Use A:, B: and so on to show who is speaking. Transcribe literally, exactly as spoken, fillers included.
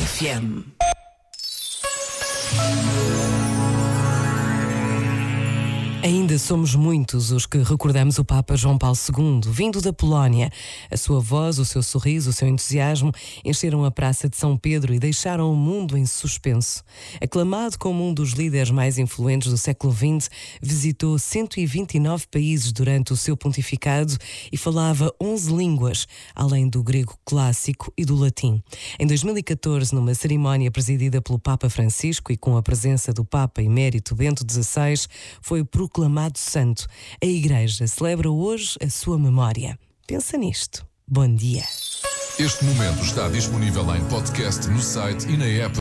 A: F M. Ainda somos muitos os que recordamos o Papa João Paulo segundo, vindo da Polónia. A sua voz, o seu sorriso, o seu entusiasmo encheram a Praça de São Pedro e deixaram o mundo em suspenso. Aclamado como um dos líderes mais influentes do século vinte, visitou cento e vinte e nove países durante o seu pontificado e falava onze línguas, além do grego clássico e do latim. Em dois mil e catorze, numa cerimónia presidida pelo Papa Francisco e com a presença do Papa Emérito Bento dezasseis, foi proclamado santo. A Igreja celebra hoje a sua memória. Pensa nisto. Bom dia.
B: Este momento está disponível em podcast no site e na app